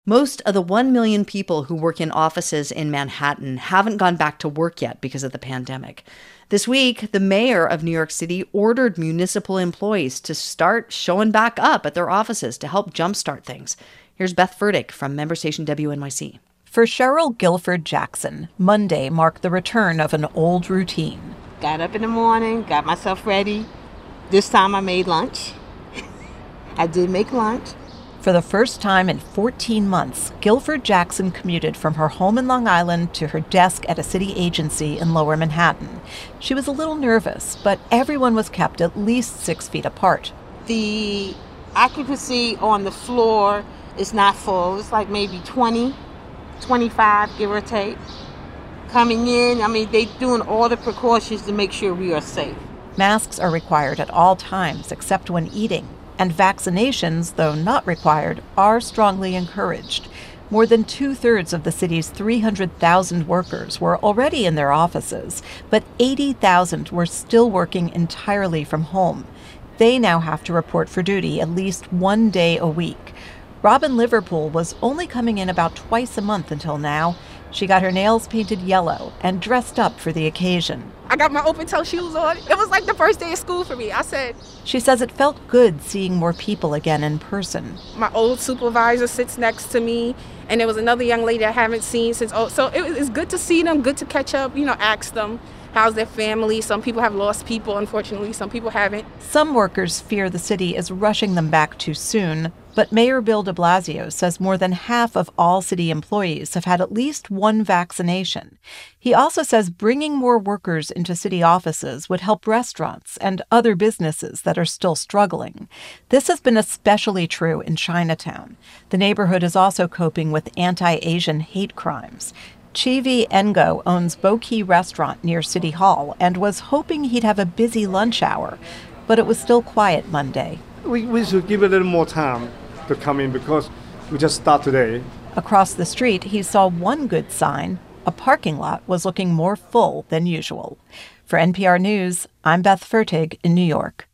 Most of the 1 million people who work in offices in Manhattan haven't gone back to work yet because of the pandemic. This week, the mayor of New York City ordered municipal employees to start showing back up at their offices to help jumpstart things. Here's Beth Fertig from member station WNYC. For Cheryl Guilford Jackson, Monday marked the return of an old routine. Got up in the morning, got myself ready. This time I made lunch. I did make lunch. For the first time in 14 months, Guilford Jackson commuted from her home in Long Island to her desk at a city agency in Lower Manhattan. She was a little nervous, but everyone was kept at least 6 feet apart. The occupancy on the floor is not full. It's like maybe 20, 25, give or take. Coming in, they're doing all the precautions to make sure we are safe. Masks are required at all times except when eating. And vaccinations, though not required, are strongly encouraged. More than 2/3 of the city's 300,000 workers were already in their offices, but 80,000 were still working entirely from home. They now have to report for duty at least 1 day a week. Robin Liverpool was only coming in about twice a month until now. She got her nails painted yellow and dressed up for the occasion. I got my open-toe shoes on. It was like the first day of school for me. She says it felt good seeing more people again in person. My old supervisor sits next to me, and there was another young lady I haven't seen since. So it's good to see them, good to catch up, ask them how's their family. Some people have lost people, unfortunately. Some people haven't. Some workers fear the city is rushing them back too soon. But Mayor Bill de Blasio says more than half of all city employees have had at least one vaccination. He also says bringing more workers into city offices would help restaurants and other businesses that are still struggling. This has been especially true in Chinatown. The neighborhood is also coping with anti-Asian hate crimes. Chivi Ngo owns Bo Key Restaurant near City Hall and was hoping he'd have a busy lunch hour, but it was still quiet Monday. We should give it a little more time to come in because we just start today. Across the street, he saw one good sign. A parking lot was looking more full than usual. For NPR News, I'm Beth Fertig in New York.